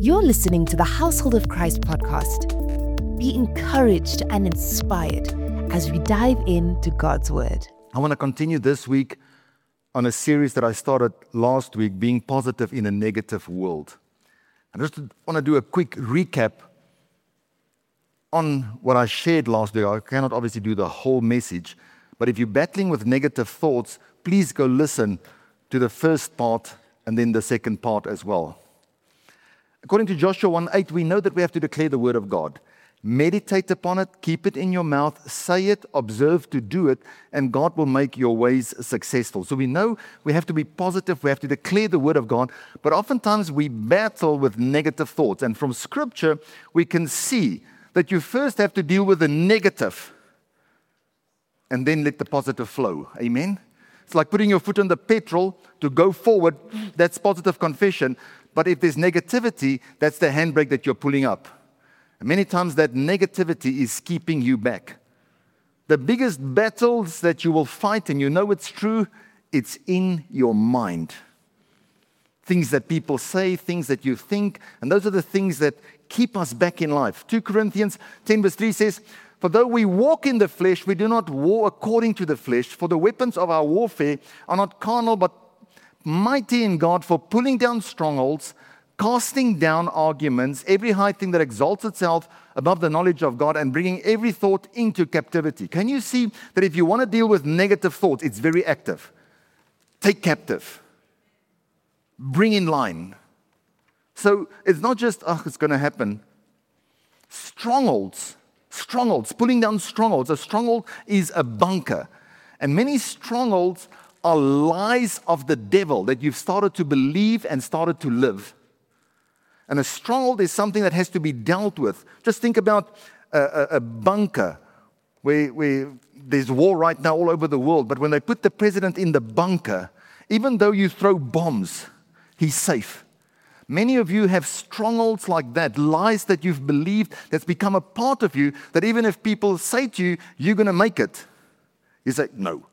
You're listening to the Household of Christ podcast. Be encouraged and inspired as we dive into God's Word. I want to continue this week on a series that I started last week, Being Positive in a Negative World. I just want to do a quick recap on what I shared last week. I cannot obviously do the whole message, but if you're battling with negative thoughts, please go listen to the first part and then the second part as well. According to Joshua 1:8, we know that we have to declare the word of God. Meditate upon it, keep it in your mouth, say it, observe to do it, and God will make your ways successful. So we know we have to be positive, we have to declare the word of God, but oftentimes we battle with negative thoughts. And from Scripture, we can see that you first have to deal with the negative and then let the positive flow. Amen? It's like putting your foot on the petrol to go forward. That's positive confession. But if there's negativity, that's the handbrake that you're pulling up. And many times that negativity is keeping you back. The biggest battles that you will fight, and you know it's true, it's in your mind. Things that people say, things that you think, and those are the things that keep us back in life. 2 Corinthians 10 verse 3 says, "For though we walk in the flesh, we do not war according to the flesh, for the weapons of our warfare are not carnal, but mighty in God for pulling down strongholds, casting down arguments, every high thing that exalts itself above the knowledge of God, and bringing every thought into captivity." Can you see that if you want to deal with negative thoughts, it's very active? Take captive. Bring in line. So it's not just, it's going to happen. Strongholds, pulling down strongholds. A stronghold is a bunker. And many strongholds are lies of the devil that you've started to believe and started to live. And a stronghold is something that has to be dealt with. Just think about a bunker where there's war right now all over the world. But when they put the president in the bunker, even though you throw bombs, he's safe. Many of you have strongholds like that, lies that you've believed that's become a part of you, that even if people say to you, you're going to make it, you say, no.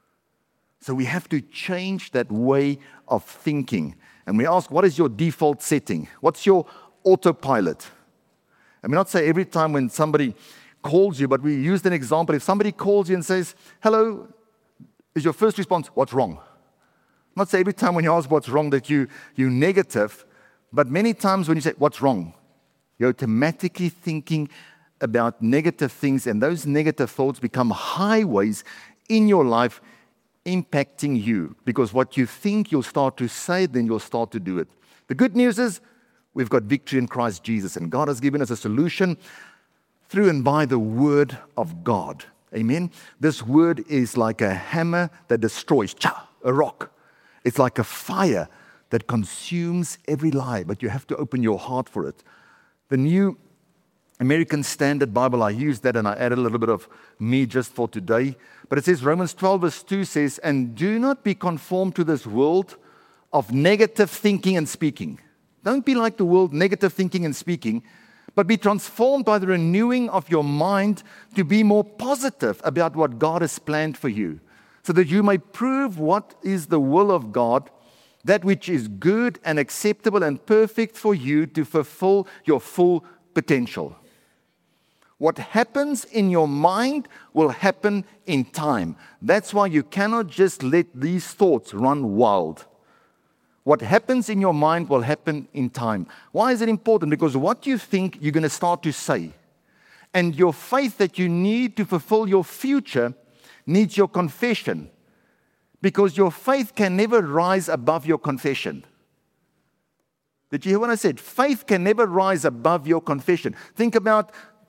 So we have to change that way of thinking. And we ask, what is your default setting? What's your autopilot? I mean, not say every time when somebody calls you, but we used an example. If somebody calls you and says, hello, is your first response, what's wrong? Not say every time when you ask what's wrong that you're negative, but many times when you say, what's wrong? You're automatically thinking about negative things, and those negative thoughts become highways in your life impacting you. Because what you think you'll start to say, then you'll start to do it. The good news is we've got victory in Christ Jesus, and God has given us a solution through and by the Word of God. Amen? This Word is like a hammer that destroys, a rock. It's like a fire that consumes every lie, but you have to open your heart for it. The New American Standard Bible, I used that and I added a little bit of me just for today. But it says, Romans 12 verse 2 says, "And do not be conformed to this world of negative thinking and speaking." Don't be like the world, negative thinking and speaking, but be transformed by the renewing of your mind to be more positive about what God has planned for you, so that you may prove what is the will of God, that which is good and acceptable and perfect for you to fulfill your full potential. What happens in your mind will happen in time. That's why you cannot just let these thoughts run wild. What happens in your mind will happen in time. Why is it important? Because what you think, you're going to start to say. And your faith that you need to fulfill your future needs your confession. Because your faith can never rise above your confession. Did you hear what I said? Faith can never rise above your confession. Think about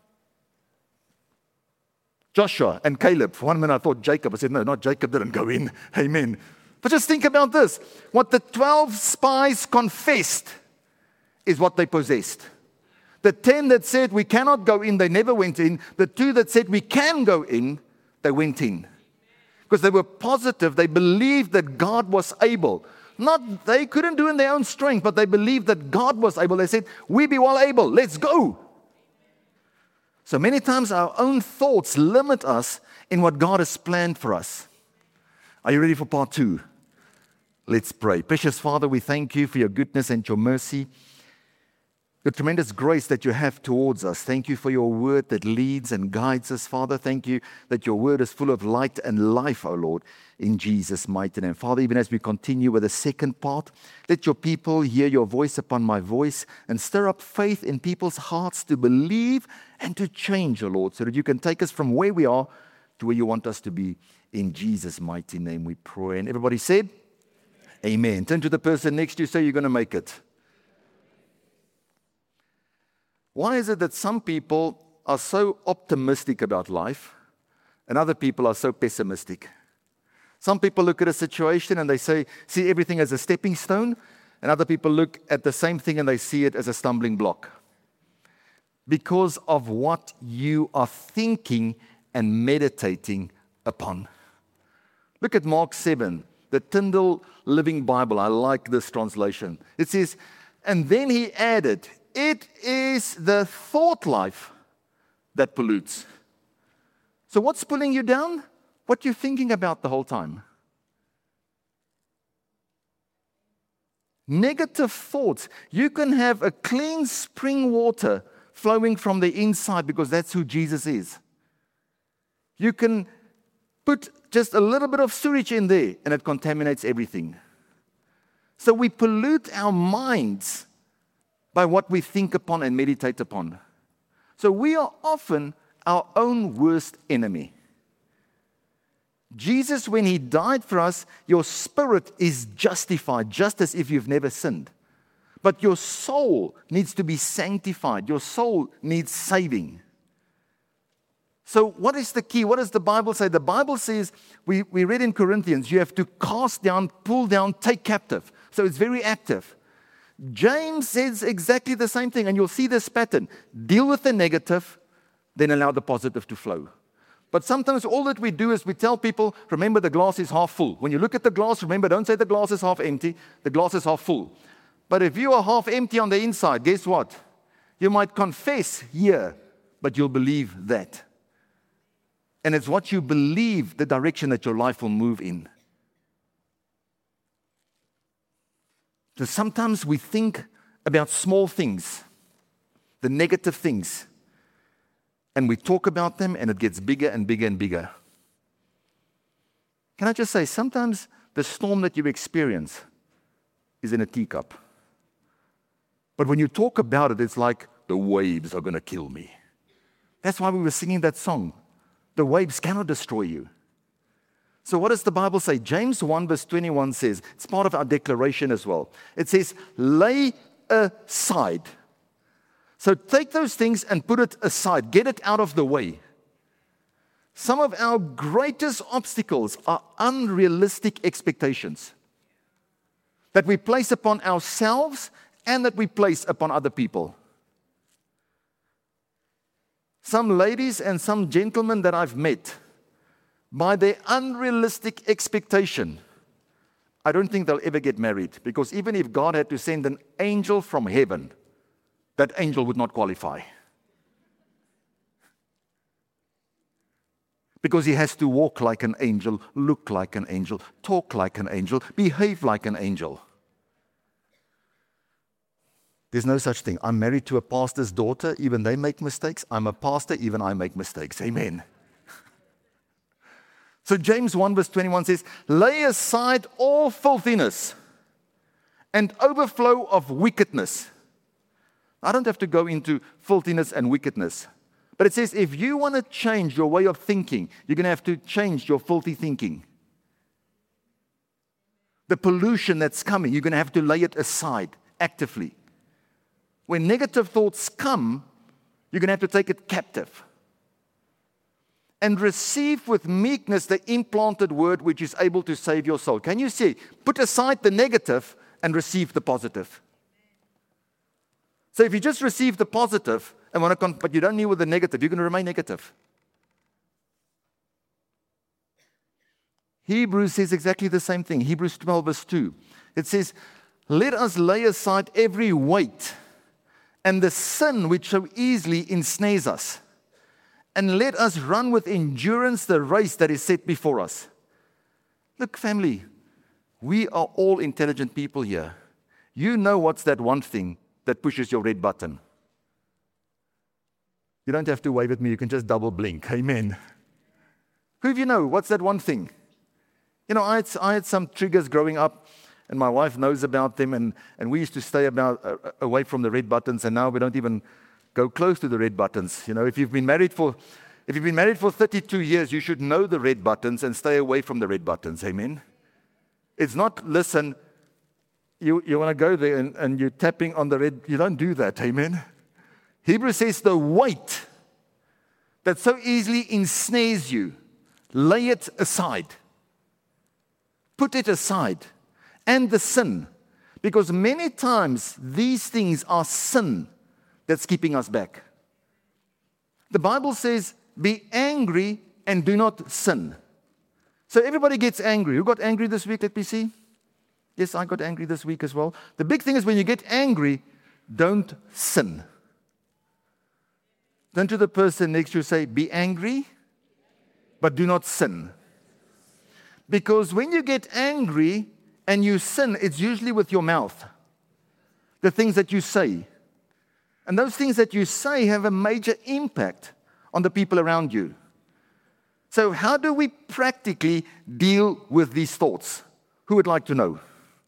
Joshua and Caleb. For 1 minute I thought Jacob. I said, no, not Jacob didn't go in. Amen. But just think about this. What the 12 spies confessed is what they possessed. The 10 that said we cannot go in, they never went in. The 2 that said we can go in, they went in. Because they were positive. They believed that God was able. Not they couldn't do in their own strength, but they believed that God was able. They said, we be well able. Let's go. So many times our own thoughts limit us in what God has planned for us. Are you ready for part 2? Let's pray. Precious Father, we thank you for your goodness and your mercy. the tremendous grace that you have towards us. Thank you for your word that leads and guides us, Father. Thank you that your word is full of light and life, O Lord, in Jesus' mighty name. Father, even as we continue with the second part, let your people hear your voice upon my voice and stir up faith in people's hearts to believe and to change, O Lord, so that you can take us from where we are to where you want us to be. In Jesus' mighty name we pray. And everybody said, Amen. Turn to the person next to you, say you're going to make it. Why is it that some people are so optimistic about life and other people are so pessimistic? Some people look at a situation and they see everything as a stepping stone, and other people look at the same thing and they see it as a stumbling block. Because of what you are thinking and meditating upon. Look at Mark 7, the Tyndale Living Bible. I like this translation. It says, and then he added, it is the thought life that pollutes. So what's pulling you down? What you're thinking about the whole time. Negative thoughts. You can have a clean spring water flowing from the inside because that's who Jesus is. You can put just a little bit of sewage in there and it contaminates everything. So we pollute our minds by what we think upon and meditate upon. So we are often our own worst enemy. Jesus, when he died for us, your spirit is justified, just as if you've never sinned. But your soul needs to be sanctified. Your soul needs saving. So what is the key? What does the Bible say? The Bible says, we read in Corinthians, you have to cast down, pull down, take captive. So it's very active. James says exactly the same thing, and you'll see this pattern. Deal with the negative, then allow the positive to flow. But sometimes all that we do is we tell people, remember the glass is half full. When you look at the glass, remember, don't say the glass is half empty, the glass is half full. But if you are half empty on the inside, guess what? You might confess here, but you'll believe that. And it's what you believe, the direction that your life will move in. So sometimes we think about small things, the negative things, and we talk about them and it gets bigger and bigger and bigger. Can I just say, sometimes the storm that you experience is in a teacup. But when you talk about it, it's like the waves are going to kill me. That's why we were singing that song. The waves cannot destroy you. So what does the Bible say? James 1 verse 21 says, it's part of our declaration as well. It says, lay aside. So take those things and put it aside. Get it out of the way. Some of our greatest obstacles are unrealistic expectations that we place upon ourselves and that we place upon other people. Some ladies and some gentlemen that I've met, by their unrealistic expectation, I don't think they'll ever get married. Because even if God had to send an angel from heaven, that angel would not qualify. Because he has to walk like an angel, look like an angel, talk like an angel, behave like an angel. There's no such thing. I'm married to a pastor's daughter, even they make mistakes. I'm a pastor, even I make mistakes. Amen. So James 1 verse 21 says, lay aside all filthiness and overflow of wickedness. I don't have to go into filthiness and wickedness. But it says if you want to change your way of thinking, you're going to have to change your filthy thinking. The pollution that's coming, you're going to have to lay it aside actively. When negative thoughts come, you're going to have to take it captive. And receive with meekness the implanted word which is able to save your soul. Can you see? Put aside the negative and receive the positive. So if you just receive the positive, but you don't deal with the negative, you're going to remain negative. Hebrews says exactly the same thing. Hebrews 12 verse 2. It says, let us lay aside every weight and the sin which so easily ensnares us. And let us run with endurance the race that is set before us. Look, family, we are all intelligent people here. You know what's that one thing that pushes your red button? You don't have to wave at me. You can just double blink. Amen. Who of you know? What's that one thing? You know, I had some triggers growing up, and my wife knows about them, and we used to stay away from the red buttons, and now we don't even go close to the red buttons. You know, if you've been married for 32 years, you should know the red buttons and stay away from the red buttons. Amen. It's not, listen, you want to go there and you're tapping on the red. You don't do that. Amen. Hebrews says the weight that so easily ensnares you, lay it aside. Put it aside. And the sin. Because many times these things are sin that's keeping us back. The Bible says, be angry and do not sin. So everybody gets angry. Who got angry this week? Let me see. Yes, I got angry this week as well. The big thing is when you get angry, don't sin. Turn to the person next to you, say, be angry, but do not sin. Because when you get angry and you sin, it's usually with your mouth. The things that you say. And those things that you say have a major impact on the people around you. So how do we practically deal with these thoughts? Who would like to know?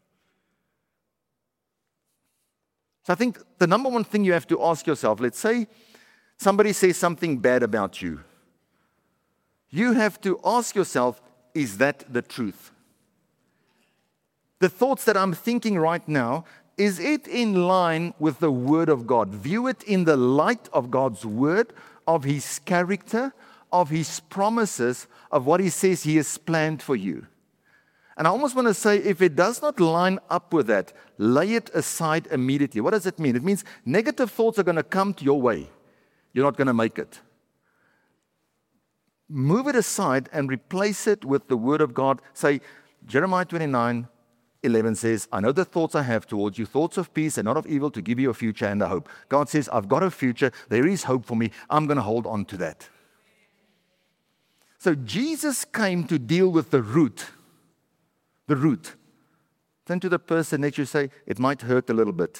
So I think the number one thing you have to ask yourself, let's say somebody says something bad about you. You have to ask yourself, is that the truth? The thoughts that I'm thinking right now, is it in line with the Word of God? View it in the light of God's Word, of His character, of His promises, of what He says He has planned for you. And I almost want to say, if it does not line up with that, lay it aside immediately. What does it mean? It means negative thoughts are going to come to your way. You're not going to make it. Move it aside and replace it with the Word of God. Say, Jeremiah 29:11 says, I know the thoughts I have towards you, thoughts of peace and not of evil, to give you a future and a hope. God says, I've got a future. There is hope for me. I'm going to hold on to that. So Jesus came to deal with the root. The root. Turn to the person next to you and say, it might hurt a little bit.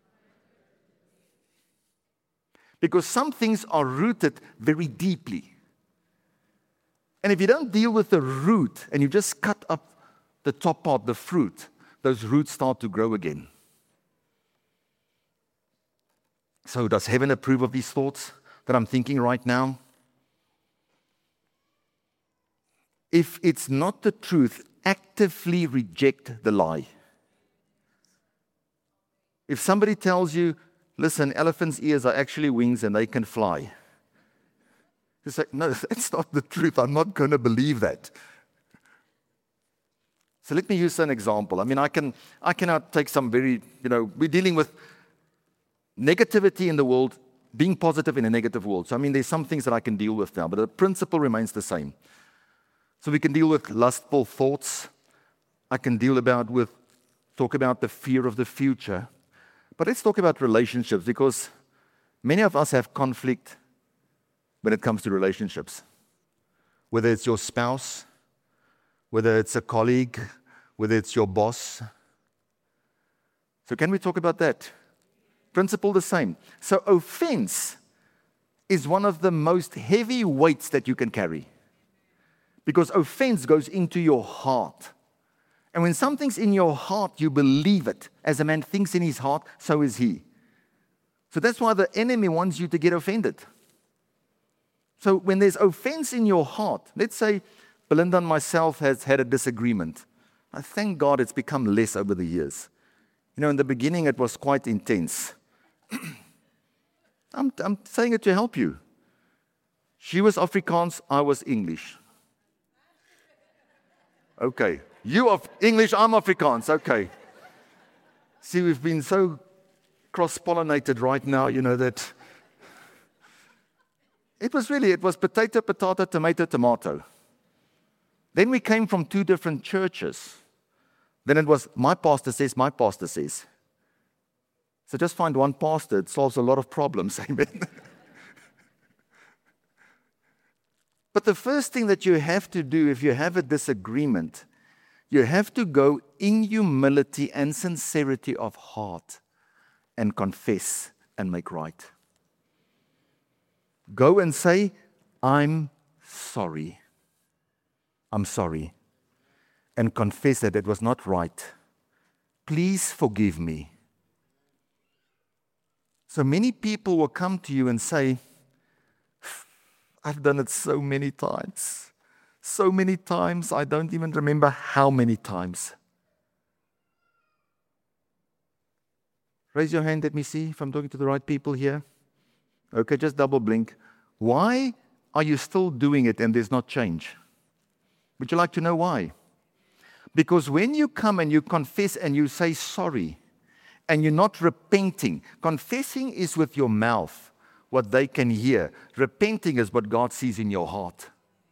Because some things are rooted very deeply. And if you don't deal with the root and you just cut up the top part, the fruit, those roots start to grow again. So does heaven approve of these thoughts that I'm thinking right now? If it's not the truth, actively reject the lie. If somebody tells you, listen, elephants' ears are actually wings and they can fly. You say, no, that's not the truth. I'm not going to believe that. So let me use an example. I mean, I cannot take some very, we're dealing with negativity in the world, being positive in a negative world. So, I mean, there's some things that I can deal with now, but the principle remains the same. So we can deal with lustful thoughts. I can talk about the fear of the future. But let's talk about relationships, because many of us have conflict when it comes to relationships. Whether it's your spouse, whether it's a colleague, whether it's your boss. So can we talk about that? Principle the same. So offense is one of the most heavy weights that you can carry. Because offense goes into your heart. And when something's in your heart, you believe it. As a man thinks in his heart, so is he. So that's why the enemy wants you to get offended. So when there's offense in your heart, let's say Belinda and myself has had a disagreement. I thank God it's become less over the years. In the beginning it was quite intense. I'm saying it to help you. She was Afrikaans, I was English. Okay. You are English, I'm Afrikaans. Okay. See, we've been so cross-pollinated right now, that it was potato, tomato, tomato. Then we came from two different churches. Then it was my pastor says, my pastor says. So just find one pastor, it solves a lot of problems. Amen. But the first thing that you have to do if you have a disagreement, you have to go in humility and sincerity of heart and confess and make right. Go and say, I'm sorry. I'm sorry. And confess that it was not right. Please forgive me. So many people will come to you and say, I've done it so many times. So many times, I don't even remember how many times. Raise your hand, let me see if I'm talking to the right people here. Okay, just double blink. Why are you still doing it and there's not change? Would you like to know why? Because when you come and you confess and you say sorry, and you're not repenting, confessing is with your mouth, what they can hear. Repenting is what God sees in your heart.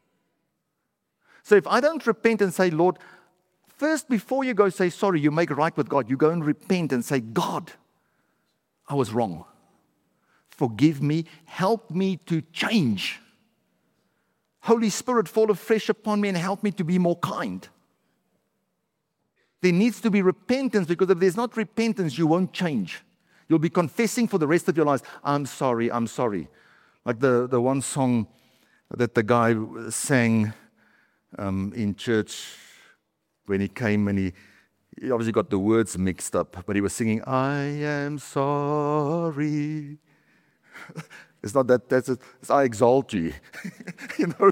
So if I don't repent and say, Lord, first before you go say sorry, you make right with God. You go and repent and say, God, I was wrong. Forgive me. Help me to change. Holy Spirit, fall afresh upon me and help me to be more kind. There needs to be repentance, because if there's not repentance, you won't change. You'll be confessing for the rest of your lives. I'm sorry, I'm sorry. Like the one song that the guy sang in church when he came, and he obviously got the words mixed up, but he was singing, I am sorry. It's not that, it's I exalt you. You know?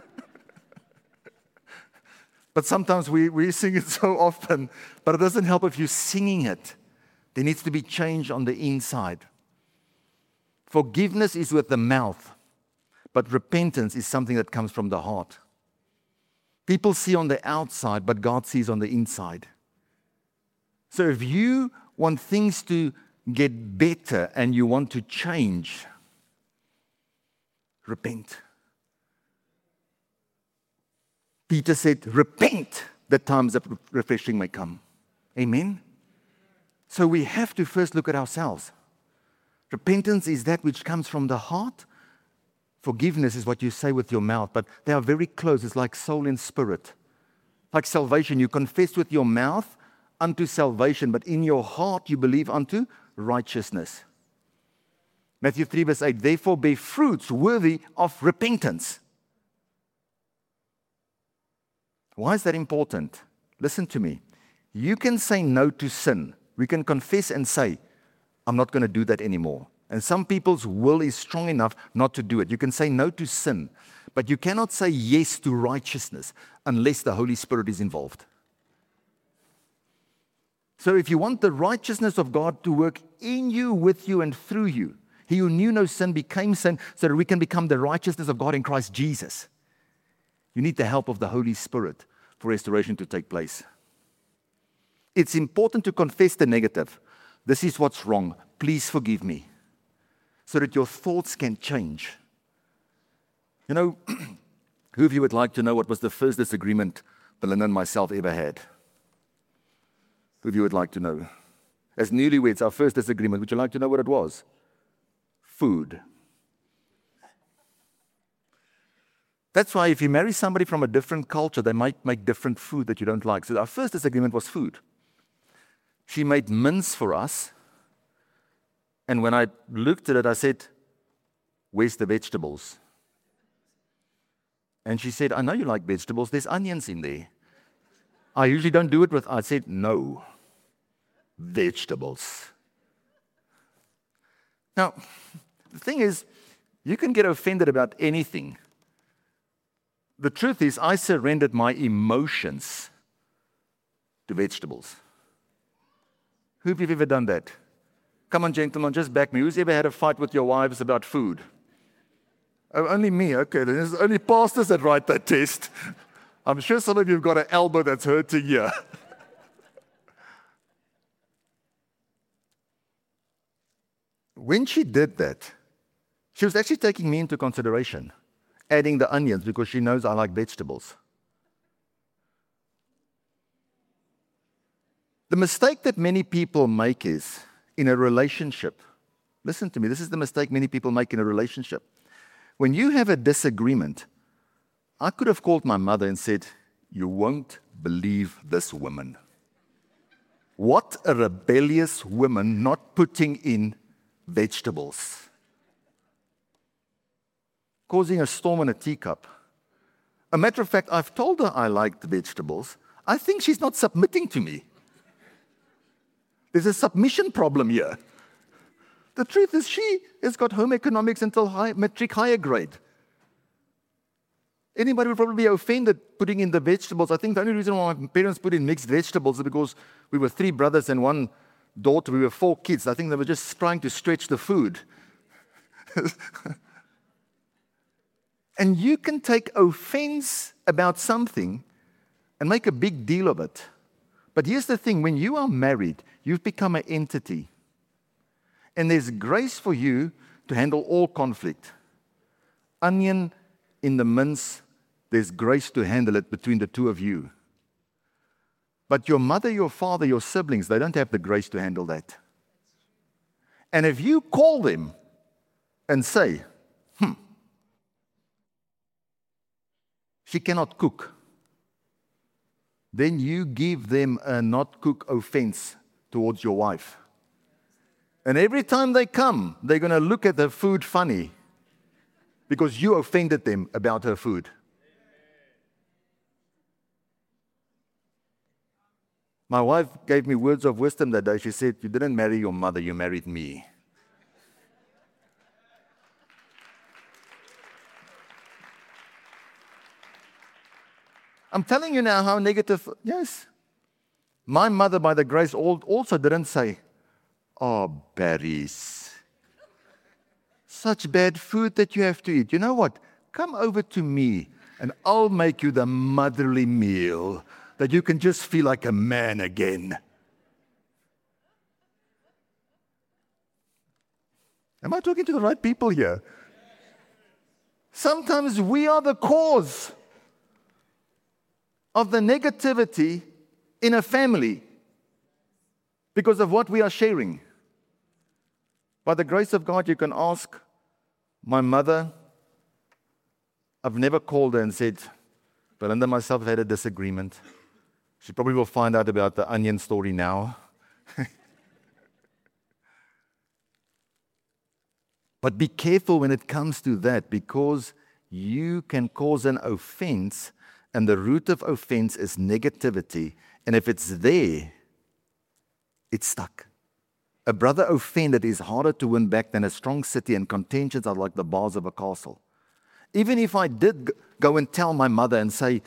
But sometimes we sing it so often, but it doesn't help if you're singing it. There needs to be change on the inside. Forgiveness is with the mouth, but repentance is something that comes from the heart. People see on the outside, but God sees on the inside. So if you want things to get better and you want to change, repent. Peter said, repent that times of refreshing may come. Amen? So we have to first look at ourselves. Repentance is that which comes from the heart. Forgiveness is what you say with your mouth, but they are very close. It's like soul and spirit. Like salvation, you confess with your mouth unto salvation, but in your heart you believe unto righteousness. Matthew 3 verse 8, therefore bear fruits worthy of repentance. Why is that important? Listen to me. You can say no to sin. We can confess and say, I'm not going to do that anymore. And some people's will is strong enough not to do it. You can say no to sin, but you cannot say yes to righteousness unless the Holy Spirit is involved. So if you want the righteousness of God to work in you, with you, and through you, he who knew no sin became sin so that we can become the righteousness of God in Christ Jesus. You need the help of the Holy Spirit for restoration to take place. It's important to confess the negative. This is what's wrong. Please forgive me. So that your thoughts can change. You know, who of you would like to know what was the first disagreement Belinda and myself ever had? Who of you would like to know? As newlyweds, our first disagreement, would you like to know what it was? Food. That's why if you marry somebody from a different culture, they might make different food that you don't like. So our first disagreement was food. She made mince for us. And when I looked at it, I said, where's the vegetables? And she said, I know you like vegetables. There's onions in there. I usually don't do it with, I said, no, vegetables. Now, the thing is, you can get offended about anything. The truth is, I surrendered my emotions to vegetables. Who of you have ever done that? Come on, gentlemen, just back me. Who's ever had a fight with your wives about food? Oh, only me. Okay, there's only pastors that write that test. I'm sure some of you have got an elbow that's hurting here. When she did that, she was actually taking me into consideration, adding the onions because she knows I like vegetables. The mistake that many people make is, in a relationship, listen to me, this is the mistake many people make in a relationship. When you have a disagreement, I could have called my mother and said, you won't believe this woman. What a rebellious woman not putting in vegetables. Causing a storm in a teacup. A matter of fact, I've told her I like the vegetables. I think she's not submitting to me. There's a submission problem here. The truth is she has got home economics until matric higher grade. Anybody would probably be offended putting in the vegetables. I think the only reason why my parents put in mixed vegetables is because we were 3 brothers and 1 daughter. We were 4 kids. I think they were just trying to stretch the food. And you can take offense about something and make a big deal of it. But here's the thing, when you are married, you've become an entity. And there's grace for you to handle all conflict. Onion in the mince, there's grace to handle it between the two of you. But your mother, your father, your siblings, they don't have the grace to handle that. And if you call them and say, she cannot cook, then you give them a not cook offense towards your wife. And every time they come, they're going to look at the food funny because you offended them about her food. My wife gave me words of wisdom that day. She said, "You didn't marry your mother, you married me." I'm telling you now how negative, yes. My mother, by the grace, also didn't say, "Oh, berries, such bad food that you have to eat. You know what? Come over to me and I'll make you the motherly meal that you can just feel like a man again." Am I talking to the right people here? Sometimes we are the cause of the negativity in a family because of what we are sharing. By the grace of God, you can ask my mother. I've never called her and said, "Belinda and myself have had a disagreement." She probably will find out about the onion story now. But be careful when it comes to that, because you can cause an offense, and the root of offense is negativity. And if it's there, it's stuck. A brother offended is harder to win back than a strong city, and contentions are like the bars of a castle. Even if I did go and tell my mother and say,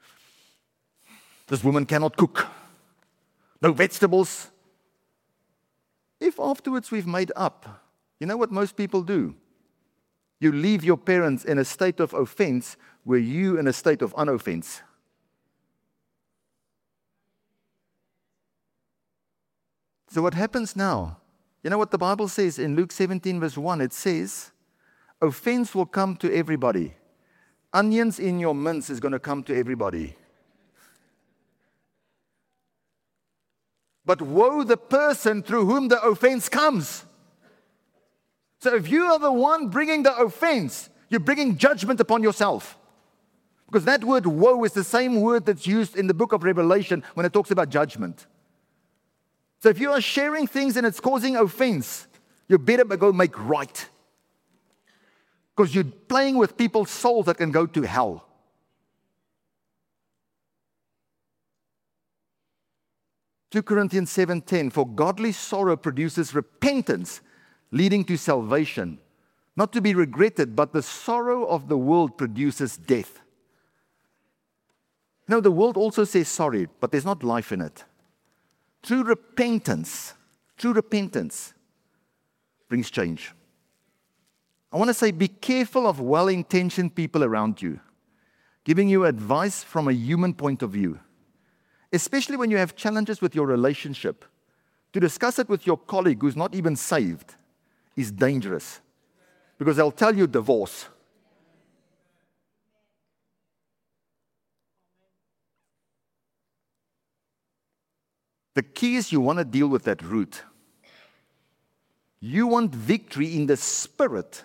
"This woman cannot cook, no vegetables." If afterwards we've made up, you know what most people do? You leave your parents in a state of offense where you in a state of unoffense. So what happens now? You know what the Bible says in Luke 17 verse 1? It says, offense will come to everybody. Onions in your mince is going to come to everybody. But woe the person through whom the offense comes. So if you are the one bringing the offense, you're bringing judgment upon yourself. Because that word woe is the same word that's used in the book of Revelation when it talks about judgment. So if you are sharing things and it's causing offense, you better go make right. Because you're playing with people's souls that can go to hell. (2 Corinthians 7:10), for godly sorrow produces repentance, leading to salvation, not to be regretted, but the sorrow of the world produces death. No, the world also says sorry, but there's not life in it. True repentance brings change. I want to say, be careful of well-intentioned people around you, giving you advice from a human point of view, especially when you have challenges with your relationship. To discuss it with your colleague who's not even saved is dangerous, because they'll tell you divorce. The key is you want to deal with that root. You want victory in the spirit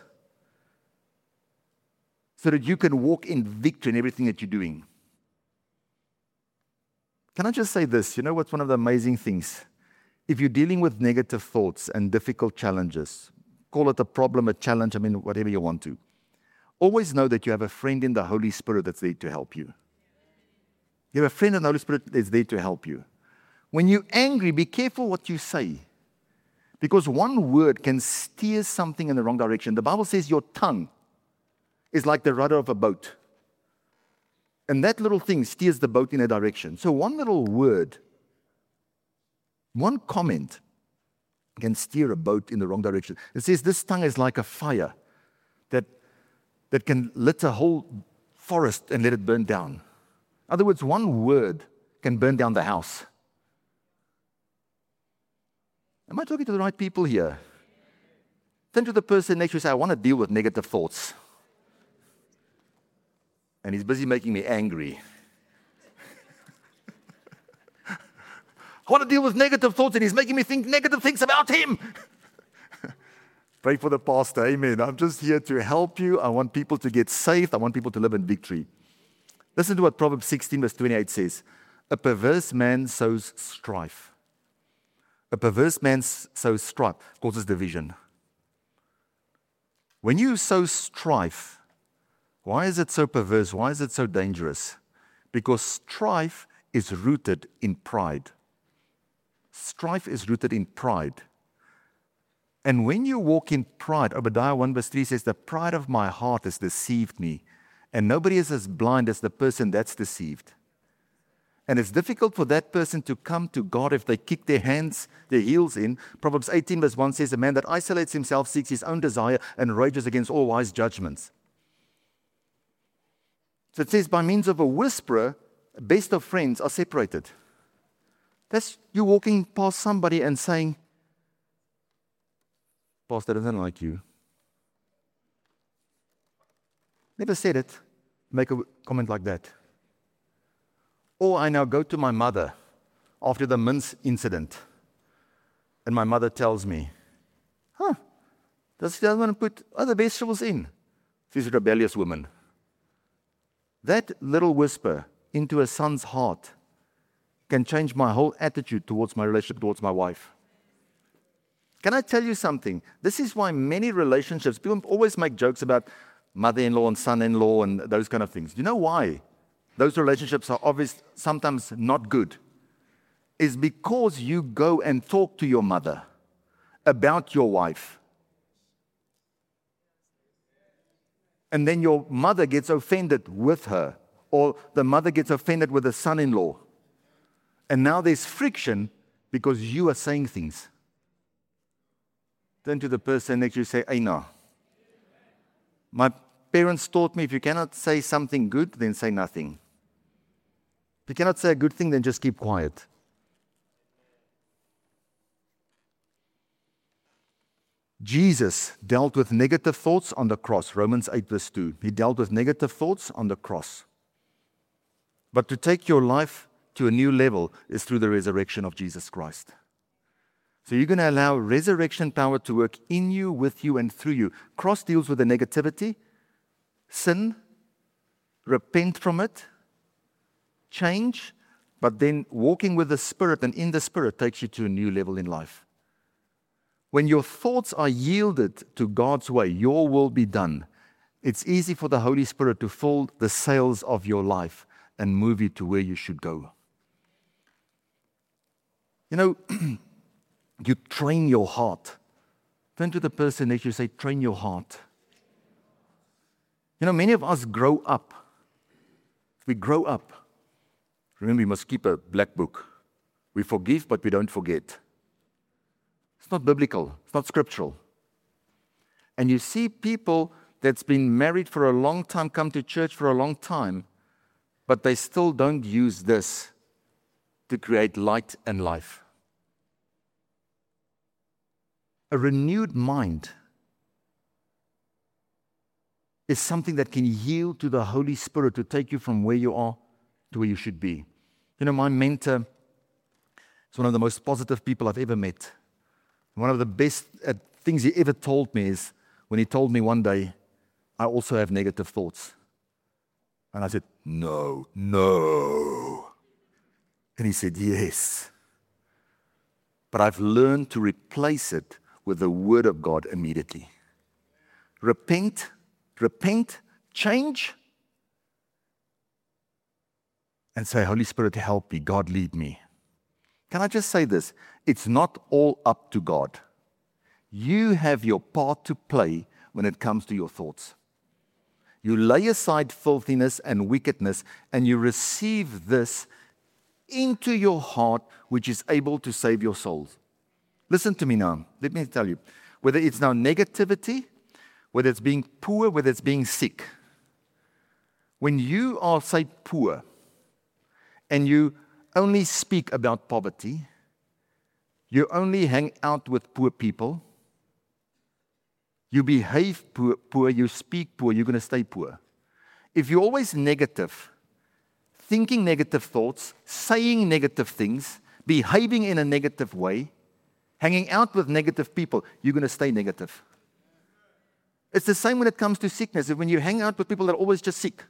so that you can walk in victory in everything that you're doing. Can I just say this? You know what's one of the amazing things? if you're dealing with negative thoughts and difficult challenges, call it a problem, a challenge, whatever you want to, always know that you have a friend in the Holy Spirit that's there to help you. You have a friend in the Holy Spirit that's there to help you. When you're angry, be careful what you say. Because one word can steer something in the wrong direction. The Bible says your tongue is like the rudder of a boat. And that little thing steers the boat in a direction. So one little word, one comment can steer a boat in the wrong direction. It says this tongue is like a fire that can lit a whole forest and let it burn down. In other words, one word can burn down the house. Am I talking to the right people here? Turn to the person next to you and say, I want to deal with negative thoughts. And he's busy making me angry. I want to deal with negative thoughts and he's making me think negative things about him. Pray for the pastor, amen. I'm just here to help you. I want people to get saved. I want people to live in victory. Listen to what Proverbs 16 verse 28 says. A perverse man sows strife. A perverse man sows strife, causes division. When you sow strife, why is it so perverse? Why is it so dangerous? Because strife is rooted in pride. Strife is rooted in pride. And when you walk in pride, Obadiah 1 verse 3 says, the pride of my heart has deceived me. And nobody is as blind as the person that's deceived. And it's difficult for that person to come to God if they kick their heels in. Proverbs 18 verse 1 says, a man that isolates himself seeks his own desire and rages against all wise judgments. So it says, by means of a whisperer, best of friends are separated. That's you walking past somebody and saying, Pastor doesn't like you. Never said it. Make a comment like that. Or I now go to my mother after the mince incident, and my mother tells me, does she want to put other vegetables in? She's a rebellious woman. That little whisper into a son's heart can change my whole attitude towards my relationship towards my wife. Can I tell you something? This is why many relationships, people always make jokes about mother-in-law and son-in-law and those kind of things. Do you know why those relationships are obviously sometimes not good? Is because you go and talk to your mother about your wife. And then your mother gets offended with her, or the mother gets offended with the son-in-law. And now there's friction because you are saying things. Turn to the person next to you and say, no. My parents taught me if you cannot say something good, then say nothing. If you cannot say a good thing, then just keep quiet. Jesus dealt with negative thoughts on the cross. Romans 8 verse 2. He dealt with negative thoughts on the cross. But to take your life to a new level is through the resurrection of Jesus Christ. So you're going to allow resurrection power to work in you, with you, and through you. Cross deals with the negativity, sin, repent from it, change, but then walking with the Spirit and in the Spirit takes you to a new level in life. When your thoughts are yielded to God's way, your will be done, it's easy for the Holy Spirit to fill the sails of your life and move you to where you should go. You know, you train your heart. Turn to the person next to you and say, train your heart. You know, many of us grow up. We grow up. Remember, we must keep a black book. We forgive, but we don't forget. It's not biblical. It's not scriptural. And you see people that's been married for a long time, come to church for a long time, but they still don't use this to create light and life. A renewed mind is something that can yield to the Holy Spirit to take you from where you are to where you should be. You know, my mentor is one of the most positive people I've ever met. One of the best things he ever told me is when he told me one day, I also have negative thoughts. And I said, no. And he said, yes. but I've learned to replace it with the Word of God immediately. Repent, change, and say, Holy Spirit, help me. God, lead me. Can I just say this? It's not all up to God. You have your part to play when it comes to your thoughts. You lay aside filthiness and wickedness, and you receive this into your heart, which is able to save your souls. Listen to me now. Let me tell you. Whether it's now negativity, whether it's being poor, whether it's being sick. When you are, say, poor, and you only speak about poverty, you only hang out with poor people, you behave poor, you speak poor, you're going to stay poor. If you're always negative, thinking negative thoughts, saying negative things, behaving in a negative way, hanging out with negative people, you're going to stay negative. It's the same when it comes to sickness. When you hang out with people that are always just sick.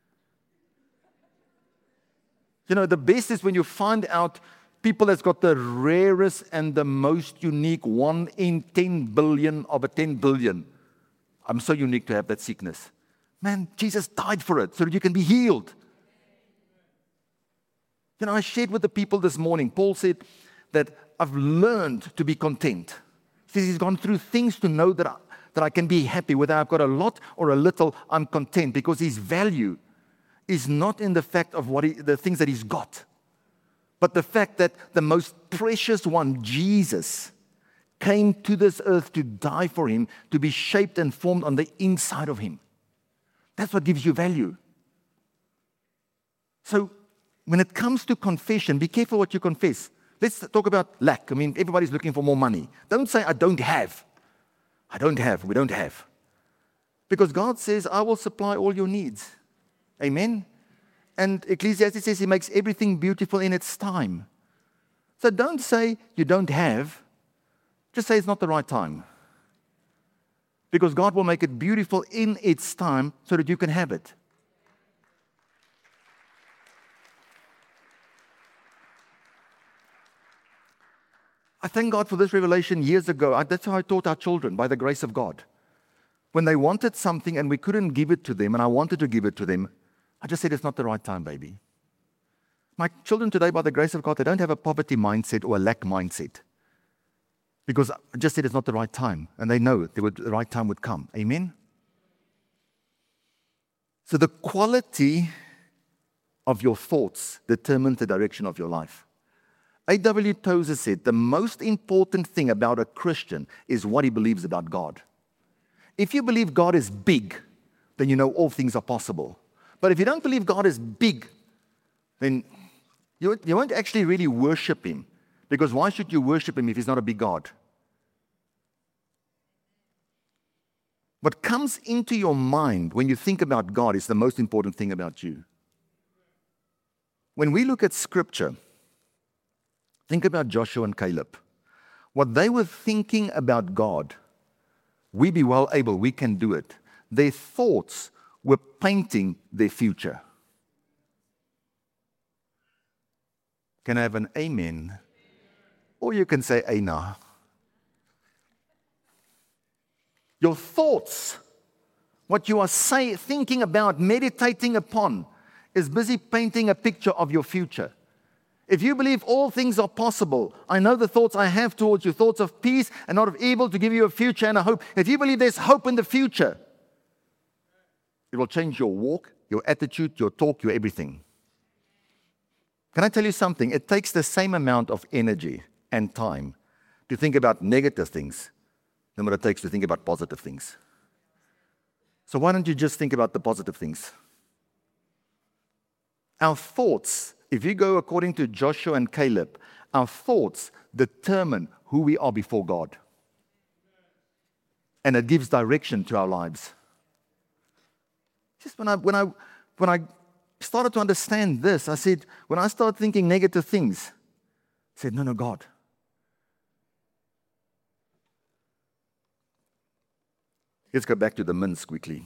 You know, the best is when you find out people that's got the rarest and the most unique 1 in 10 billion of a 10 billion. I'm so unique to have that sickness. Man, Jesus died for it so that you can be healed. You know, I shared with the people this morning, Paul said that I've learned to be content. He says he's gone through things to know that I can be happy. Whether I've got a lot or a little, I'm content because his value is not in the fact of the things that he's got, but the fact that the most precious one, Jesus, came to this earth to die for him, to be shaped and formed on the inside of him. That's what gives you value. So when it comes to confession, be careful what you confess. Let's talk about lack. I mean, everybody's looking for more money. Don't say, I don't have. I don't have. We don't have. Because God says, I will supply all your needs. Amen? And Ecclesiastes says he makes everything beautiful in its time. So don't say you don't have. Just say it's not the right time. Because God will make it beautiful in its time so that you can have it. I thank God for this revelation years ago. That's how I taught our children, by the grace of God. When they wanted something and we couldn't give it to them, and I wanted to give it to them, I just said, it's not the right time, baby. My children today, by the grace of God, they don't have a poverty mindset or a lack mindset. Because I just said it's not the right time. And they know the right time would come. Amen? So the quality of your thoughts determines the direction of your life. A.W. Tozer said, the most important thing about a Christian is what he believes about God. If you believe God is big, then you know all things are possible. But if you don't believe God is big, then you won't actually really worship him. Because why should you worship him if he's not a big God? What comes into your mind when you think about God is the most important thing about you. When we look at Scripture, think about Joshua and Caleb. What they were thinking about God, we be well able, we can do it. Their thoughts were painting their future. Can I have an amen? Or you can say Aina. Your thoughts, what you are thinking about, meditating upon, is busy painting a picture of your future. If you believe all things are possible, I know the thoughts I have towards you, thoughts of peace and not of evil, to give you a future and a hope. If you believe there's hope in the future, it will change your walk, your attitude, your talk, your everything. Can I tell you something? It takes the same amount of energy and time to think about negative things than what it takes to think about positive things. So why don't you just think about the positive things? Our thoughts, if you go according to Joshua and Caleb, our thoughts determine who we are before God. And it gives direction to our lives. Just when I started to understand this, I said, when I start thinking negative things, I said, no, God. Let's go back to the mince quickly.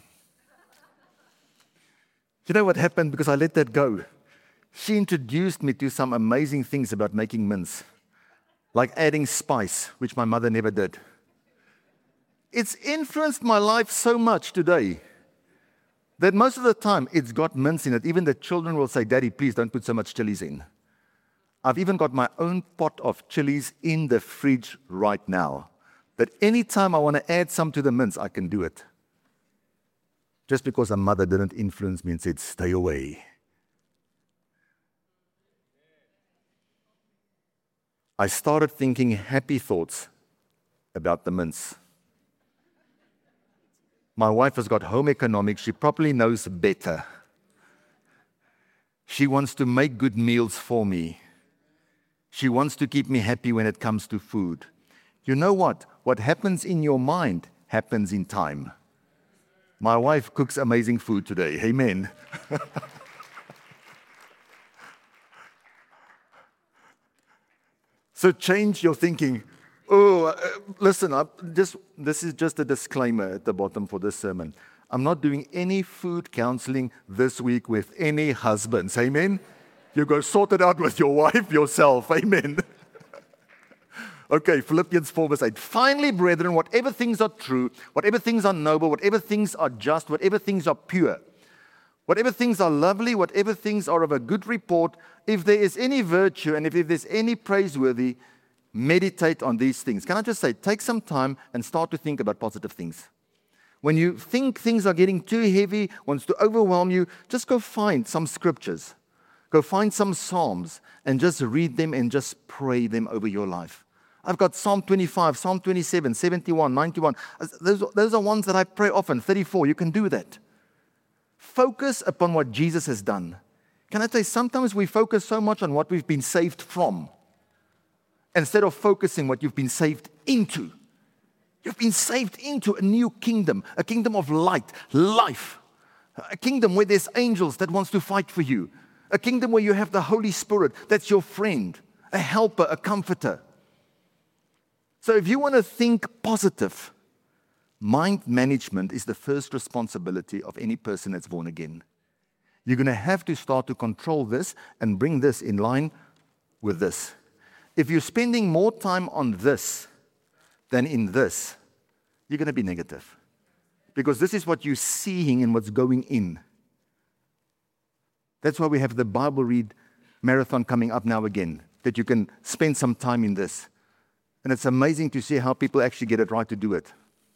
You know what happened? Because I let that go. She introduced me to some amazing things about making mince. like adding spice, which my mother never did. It's influenced my life so much today that most of the time it's got mince in it. Even the children will say, Daddy, please don't put so much chilies in. I've even got my own pot of chilies in the fridge right now, that anytime I want to add some to the mince, I can do it. Just because a mother didn't influence me and said, stay away. I started thinking happy thoughts about the mince. My wife has got home economics. She probably knows better. She wants to make good meals for me. She wants to keep me happy when it comes to food. You know what? What happens in your mind happens in time. My wife cooks amazing food today. Amen. So change your thinking. Listen, this is just a disclaimer at the bottom for this sermon. I'm not doing any food counseling this week with any husbands. Amen? You go sort it out with your wife yourself. Amen. Okay, Philippians 4 verse 8. Finally, brethren, whatever things are true, whatever things are noble, whatever things are just, whatever things are pure, whatever things are lovely, whatever things are of a good report, if there is any virtue and if there's any praiseworthy, meditate on these things. Can I just say, take some time and start to think about positive things. When you think things are getting too heavy, wants to overwhelm you, just go find some scriptures. Go find some Psalms and just read them and just pray them over your life. I've got Psalm 25, Psalm 27, 71, 91. Those are ones that I pray often. 34, you can do that. Focus upon what Jesus has done. Can I tell you, sometimes we focus so much on what we've been saved from instead of focusing what you've been saved into. You've been saved into a new kingdom, a kingdom of light, life, a kingdom where there's angels that wants to fight for you, a kingdom where you have the Holy Spirit that's your friend, a helper, a comforter. So if you want to think positive, mind management is the first responsibility of any person that's born again. You're going to have to start to control this and bring this in line with this. If you're spending more time on this than in this, you're going to be negative. Because this is what you're seeing and what's going in. That's why we have the Bible Read Marathon coming up now again, that you can spend some time in this. And it's amazing to see how people actually get it right to do it.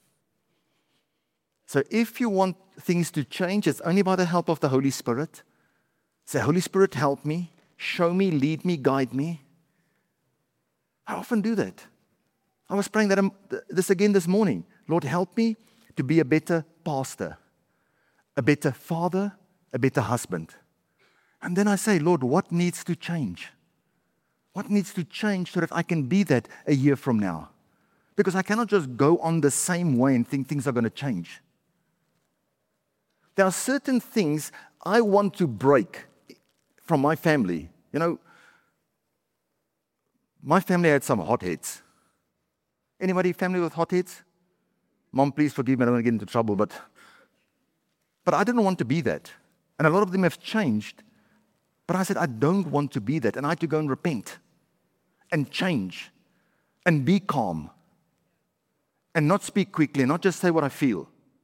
So if you want things to change, it's only by the help of the Holy Spirit. Say, Holy Spirit, help me, show me, lead me, guide me. I often do that. I was praying this again this morning. Lord, help me to be a better pastor, a better father, a better husband. And then I say, Lord, what needs to change? What needs to change so that I can be that a year from now? Because I cannot just go on the same way and think things are going to change. There are certain things I want to break from my family. You know, my family had some hotheads. Anybody family with hotheads? Mom, please forgive me, I don't want to get into trouble, but I didn't want to be that. And a lot of them have changed. But I said, I don't want to be that. And I had to go and repent and change and be calm and not speak quickly and not just say what I feel.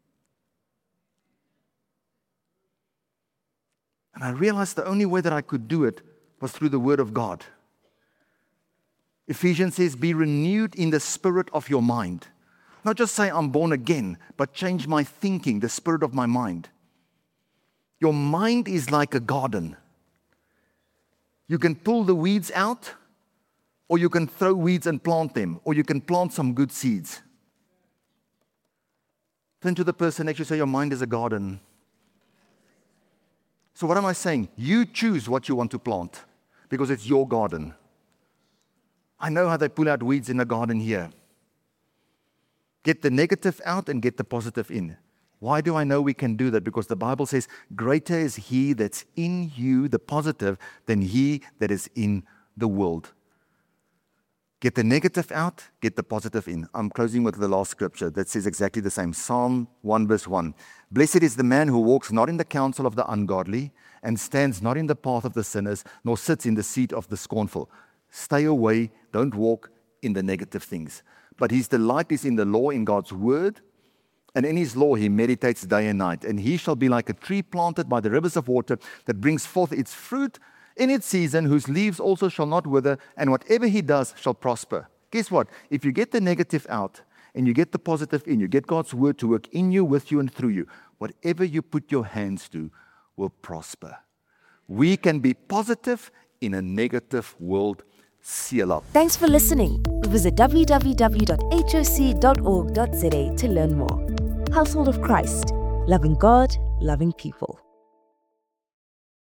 And I realized the only way that I could do it was through the Word of God. Ephesians says, be renewed in the spirit of your mind. Not just say I'm born again, but change my thinking, the spirit of my mind. Your mind is like a garden. You can pull the weeds out, or you can throw weeds and plant them, or you can plant some good seeds. Turn to the person next to you and say, your mind is a garden. So what am I saying? You choose what you want to plant, because it's your garden. I know how they pull out weeds in the garden here. Get the negative out and get the positive in. Why do I know we can do that? Because the Bible says, greater is He that's in you, the positive, than he that is in the world. Get the negative out, get the positive in. I'm closing with the last scripture that says exactly the same. Psalm 1 verse 1. Blessed is the man who walks not in the counsel of the ungodly, and stands not in the path of the sinners, nor sits in the seat of the scornful. Stay away, don't walk in the negative things. But his delight is in the law, in God's word, and in his law he meditates day and night. And he shall be like a tree planted by the rivers of water that brings forth its fruit in its season, whose leaves also shall not wither, and whatever he does shall prosper. Guess what? If you get the negative out and you get the positive in, you get God's word to work in you, with you, and through you, whatever you put your hands to will prosper. We can be positive in a negative world. Selah. Thanks for listening. Visit www.hoc.org.za to learn more. Household of Christ, loving God, loving people.